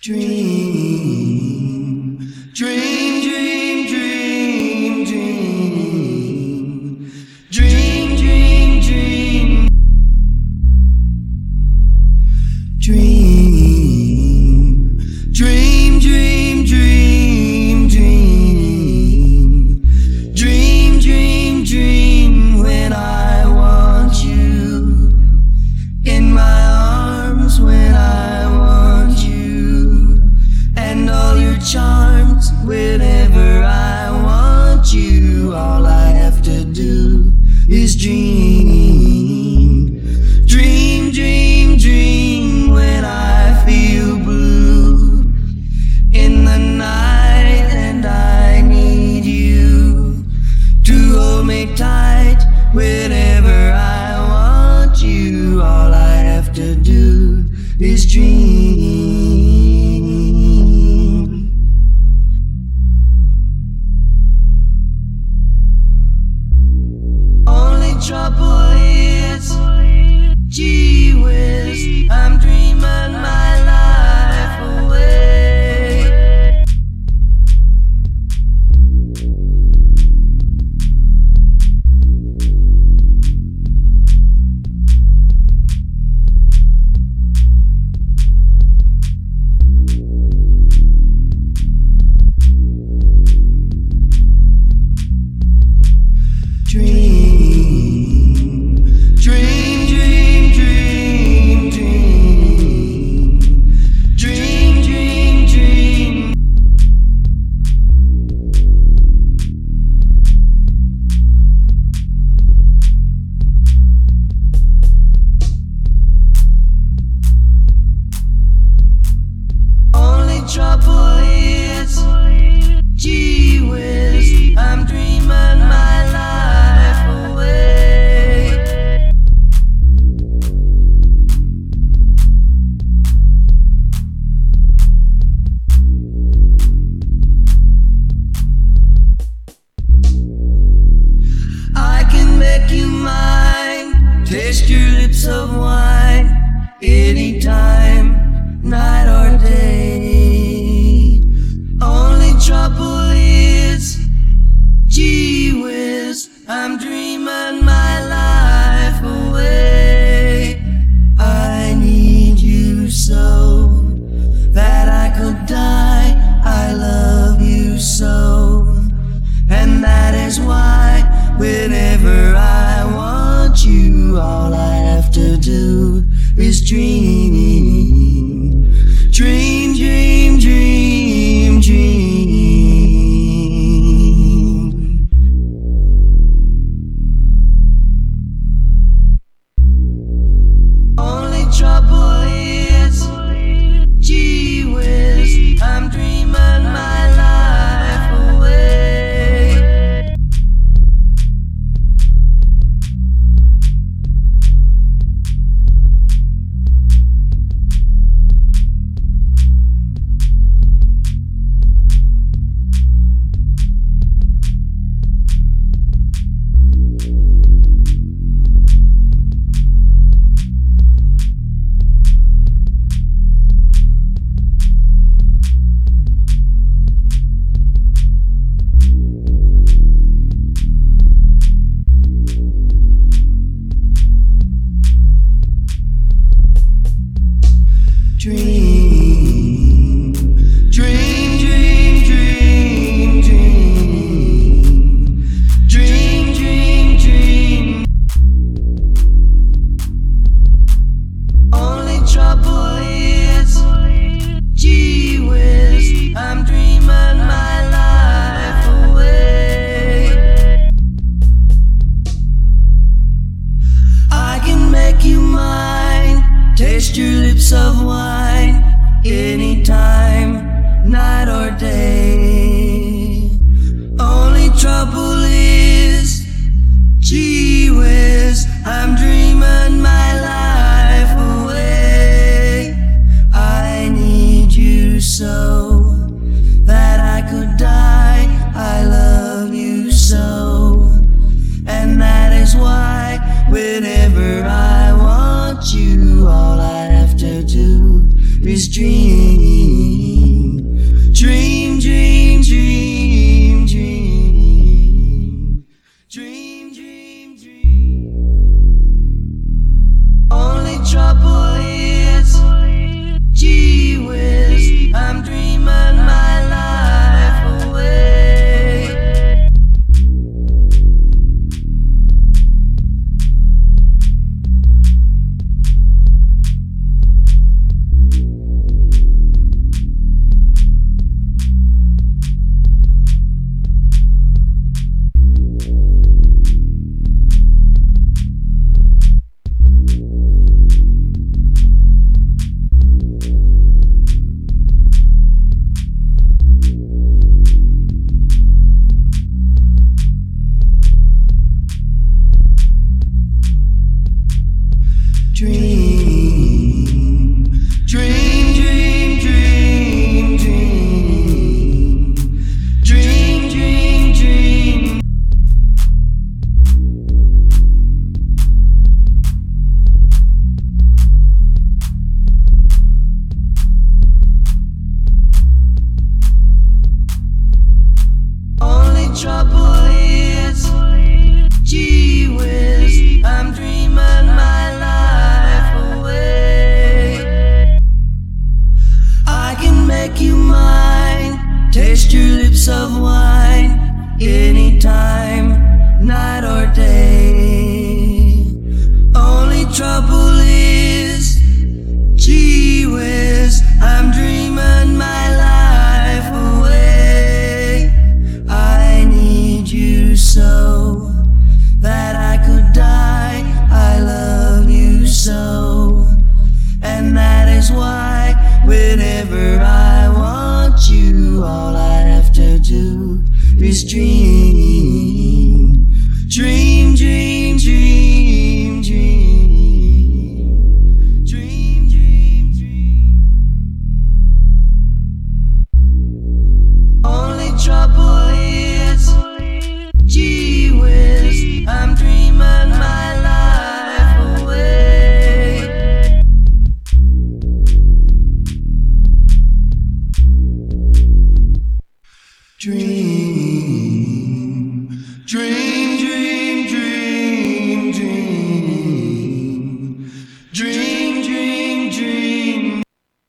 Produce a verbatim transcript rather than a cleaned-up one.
Dream, dream, dream, dream, dream, dream, dream, dream, dream, dream, dream, dream, dream, dream, dream, dream. When I want you in my arms, when I want you and all your charms, whenever I want you, all I have to do is dream, dream, dream, dream. When I feel blue in the night and I need you to hold me tight, whenever I want you, all I have to do is dream. Only trouble is, gee whiz, I'm dreaming my life away. Dream, dream, dream, dream, dream, dream, dream, dream. Only trouble is, gee whiz, I'm dreaming my life away. I can make you mine, taste your lips of wine, anytime, night or day. Only trouble is, gee whiz, I'm dreaming my life away. I need you so that I could die. I love you so, and that is why whenever I want you, all I have to do is dream, dream, dream, dream, dream. Only trouble is, gee whiz, I'm dreaming my life away. Dream, dream, dream, dream, dream, dream, dream, dream. Only trouble is, gee whiz, I'm dreaming my life away. I can make you mine, taste your lips of wine, anytime, night or day. Only trouble is, gee whiz, I'm dreaming my life away. I need you so that I could die. I love you so, and that is why whenever I want you, all I have to do is dream. Dream, dream, dream, dream. Dream, dream, dream. Only trouble is, gee whiz, I'm dreaming my life away. Dream, dream, dream, dream, dream. Dream, dream, dream. Only trouble is, gee whiz, I'm dreaming my life away. I can make you mine, taste your lips of wine, anytime, night or day. Only trouble is, gee whiz, I'm dreaming my life away. I need you so that I could die. I love you so, and that is why whenever I want you, all I have to do is dream. Dream, dream, dream, dream. Dream, dream, dream. Only trouble is, gee whiz, I'm dreaming my life away. Dream, dream.